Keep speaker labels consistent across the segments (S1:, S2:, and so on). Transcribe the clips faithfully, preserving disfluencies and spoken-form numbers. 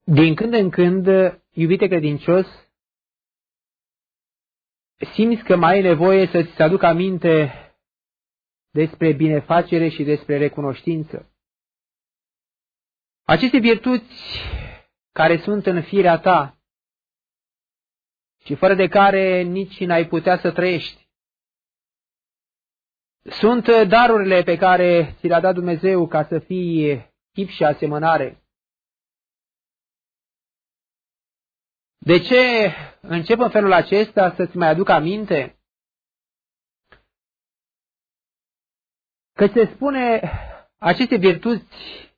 S1: Din când în când, iubite credincios, simți că mai ai nevoie să ți se aducă aminte despre binefacere și despre recunoștință. Aceste virtuți care sunt în firea ta și fără de care nici n-ai putea să trăiești, sunt darurile pe care ți le-a dat Dumnezeu ca să fii chip și asemănare. De ce încep în felul acesta să-ți mai aduc aminte? Că se spune, aceste virtuți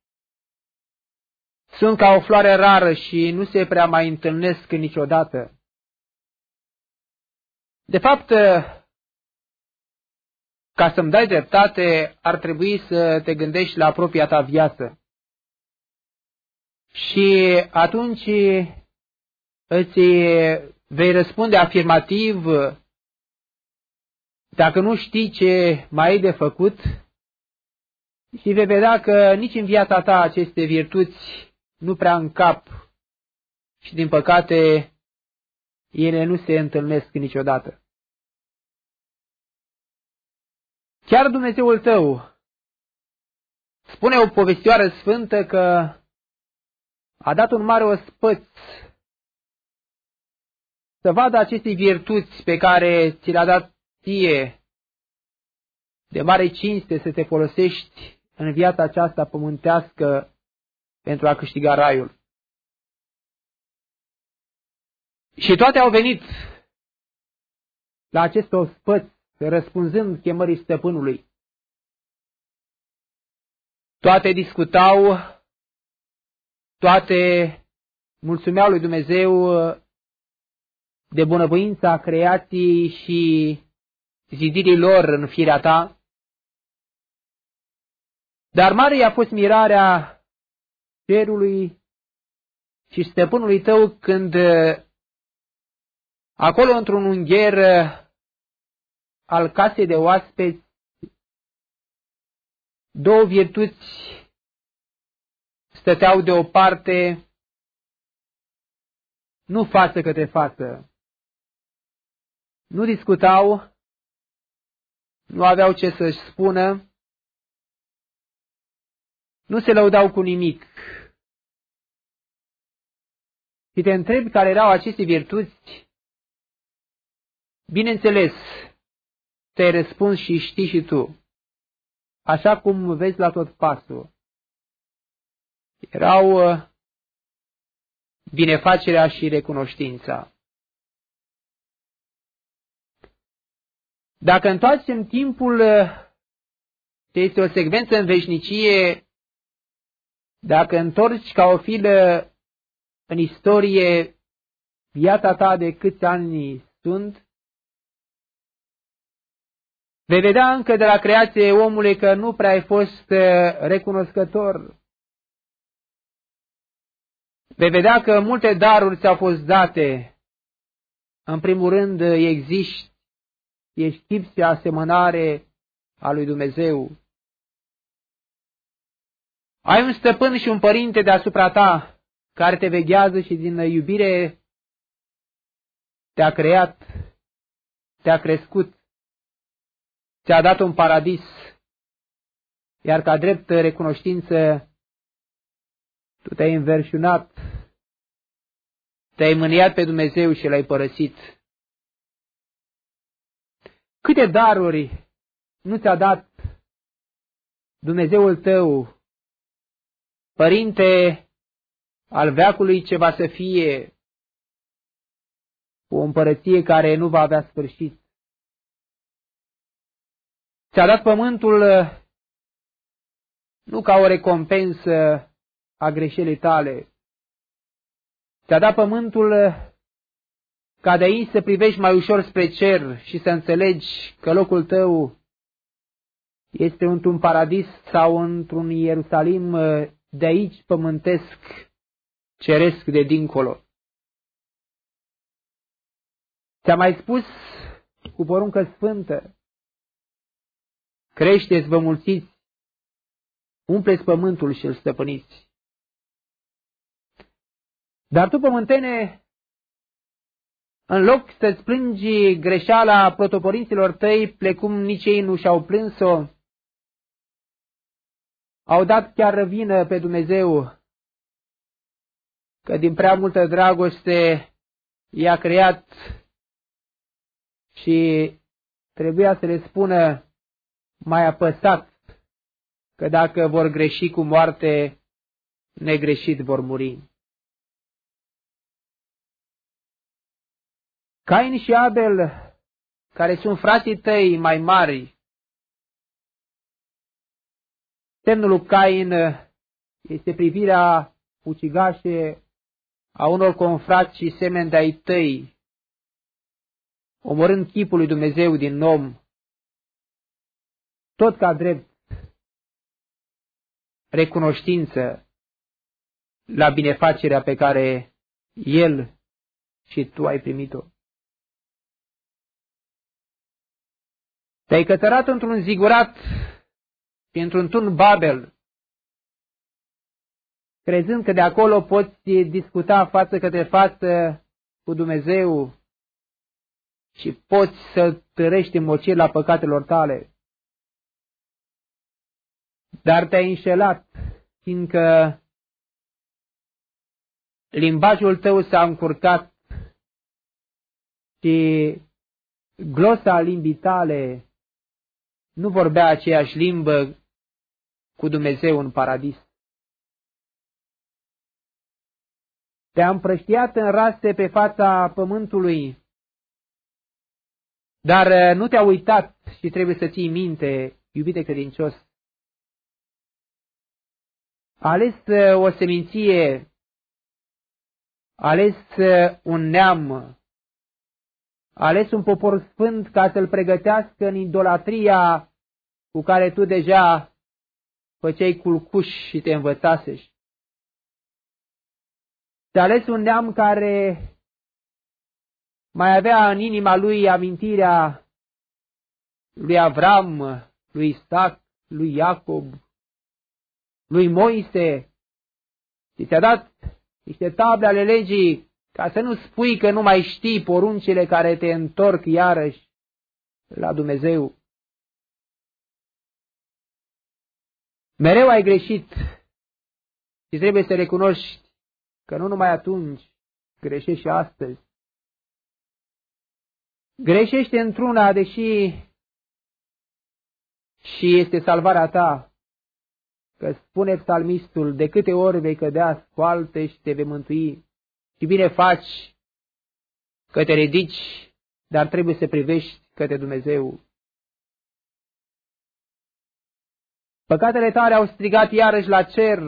S1: sunt ca o floare rară și nu se prea mai întâlnesc niciodată. De fapt, ca să-mi dai dreptate, ar trebui să te gândești la propria ta viață. Și atunci îți vei răspunde afirmativ dacă nu știi ce mai ai de făcut și vei vedea că nici în viața ta aceste virtuți nu prea încap și din păcate ele nu se întâlnesc niciodată. Chiar Dumnezeul tău spune o povestioară sfântă că a dat un mare ospăț să vadă aceste virtuți pe care ți le-a dat ție de mare cinste să te folosești în viața aceasta pământească pentru a câștiga raiul. Și toate au venit la acest ospăț răspunzând chemării stăpânului. Toate discutau, toate mulțumeau lui Dumnezeu de bunăvoința creației și zidirii lor în firea ta. Dar mare a fost mirarea cerului și stăpânului tău când acolo într-un ungher al casei de oaspeți două virtuți stăteau deoparte, nu față către față. Nu discutau, nu aveau ce să-și spună, nu se lăudau cu nimic. Și te întrebi care erau aceste virtuți? Bineînțeles, te-ai răspuns și știi și tu, așa cum vezi la tot pasul. Erau binefacerea și recunoștința. Dacă întoarcem timpul, ce este o secvență în veșnicie, dacă întorci ca o filă în istorie viața ta de câți ani sunt, vei vedea încă de la creație omului că nu prea ai fost recunoscător. Vei vedea că multe daruri ți-au fost date. În primul rând existi, ești chip și asemănare a lui Dumnezeu. Ai un stăpân și un părinte deasupra ta care te veghează și din iubire te-a creat, te-a crescut, ți-a dat un paradis, iar ca drept recunoștință tu te-ai înverșunat, te-ai mâniat pe Dumnezeu și l-ai părăsit. Câte daruri nu ți-a dat Dumnezeul tău, Părinte al veacului ce va să fie, o împărăție care nu va avea sfârșit. Ți-a dat pământul nu ca o recompensă a greșelii tale. Ți-a dat pământul ca de aici să privești mai ușor spre cer și să înțelegi că locul tău este într-un paradis sau într-un Ierusalim de aici pământesc, ceresc de dincolo. Ți-a mai spus cu poruncă sfântă, creșteți, vă mulțiți, umpleți pământul și îl stăpâniți. Dar tu, pământene, în loc să-ți plângi greșeala protoporinților tăi, plecum nici ei nu și-au plâns-o, au dat chiar răvină pe Dumnezeu, că din prea multă dragoste i-a creat și trebuia să le spună mai apăsat că dacă vor greși cu moarte, negreșit vor muri. Cain și Abel, care sunt frații tăi mai mari, semnul lui Cain este privirea ucigașe a unor confrați și semeni de-ai tăi, omorând chipul lui Dumnezeu din om, tot ca drept recunoștință la binefacerea pe care el și tu ai primit-o. Te-ai cătărat într-un zigurat și într-un tun Babel, crezând că de acolo poți discuta față către față cu Dumnezeu și poți să târești îmmociri păcatelor tale. Dar te-ai înșelat, fiindcă limbajul tău s-a încurcat și glosa limbii tale nu vorbea aceeași limbă cu Dumnezeu în paradis. Te-a împrăștiat în rase pe fața pământului, dar nu te-a uitat și trebuie să ții minte, iubite credincios. A ales o seminție, a ales un neam, a ales un popor sfânt ca să-l pregătească în idolatria cu care tu deja făceai culcuș și te învățasești. Ți-a ales un neam care mai avea în inima lui amintirea lui Avram, lui Isaac, lui Iacob, lui Moise, și ți-a dat niște table ale legii ca să nu spui că nu mai știi poruncile care te întorc iarăși la Dumnezeu. Mereu ai greșit și trebuie să recunoști că nu numai atunci, greșești și astăzi. Greșești într-una, deși și este salvarea ta, că spune psalmistul, de câte ori vei cădea, scoaltă și te vei mântui. Și bine faci că te ridici, dar trebuie să privești către Dumnezeu. Păcatele tale au strigat iarăși la cer,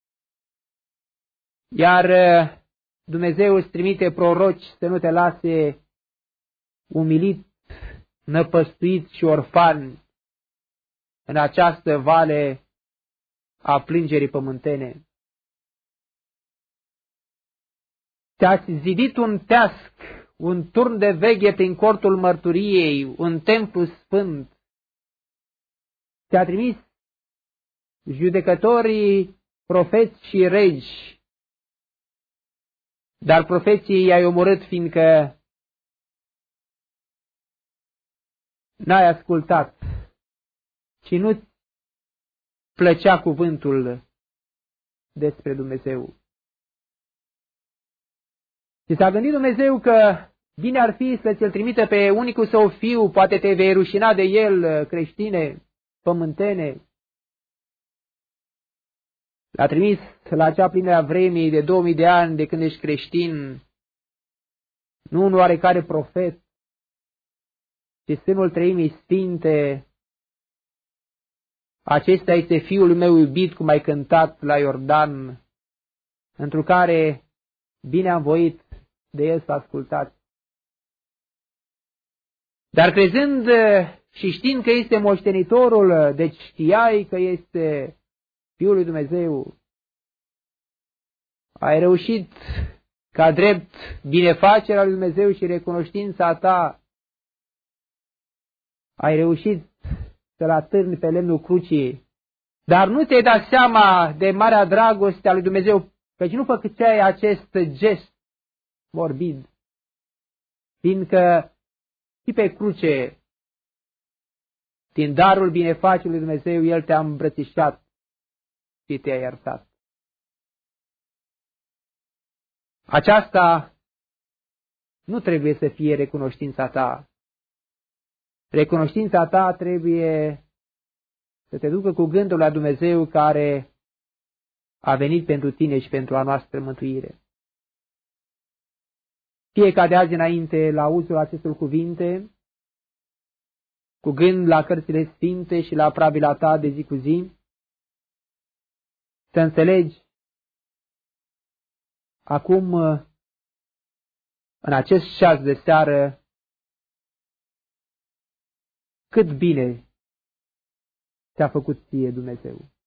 S1: iar Dumnezeu îți trimite proroci să nu te lase umilit, năpăstuit și orfan în această vale a plângerii pământene. Ți-ați zidit un teasc, un turn de veghe prin cortul mărturiei, un templu sfânt. Ți-a trimis judecătorii, profeți și regi, dar profeții i-ai omorât, fiindcă n-ai ascultat și nu plăcea cuvântul despre Dumnezeu. Și s-a gândit Dumnezeu că bine ar fi să ți-l trimite pe unicul său fiu, poate te vei rușina de el, creștine, pământene. L-a trimis la acea plină a vremii de două mii de ani de când ești creștin, nu un oarecare profet, ci Sfântul Treimii Sfinte. Acesta este Fiul meu iubit, cum ai cântat la Iordan, întru care bine am voit de el să ascultați. Dar crezând și știind că este moștenitorul, deci știai că este Fiul lui Dumnezeu, ai reușit ca drept binefacerea lui Dumnezeu și recunoștința ta, ai reușit să-l atârni pe lemnul crucii, dar nu te-ai dat seama de marea dragoste a lui Dumnezeu căci nu făceai acest gest morbid, fiindcă și pe cruce, din darul binefaciului lui Dumnezeu, El te-a îmbrățișat și te-a iertat. Aceasta nu trebuie să fie recunoștința ta. Recunoștința ta trebuie să te ducă cu gândul la Dumnezeu care a venit pentru tine și pentru a noastră mântuire. Fie ca de azi înainte la auzul acestor cuvinte, cu gând la cărțile sfinte și la pravila ta de zi cu zi, să înțelegi acum, în acest ceas de seară, cât bine ți-a făcut ție Dumnezeu.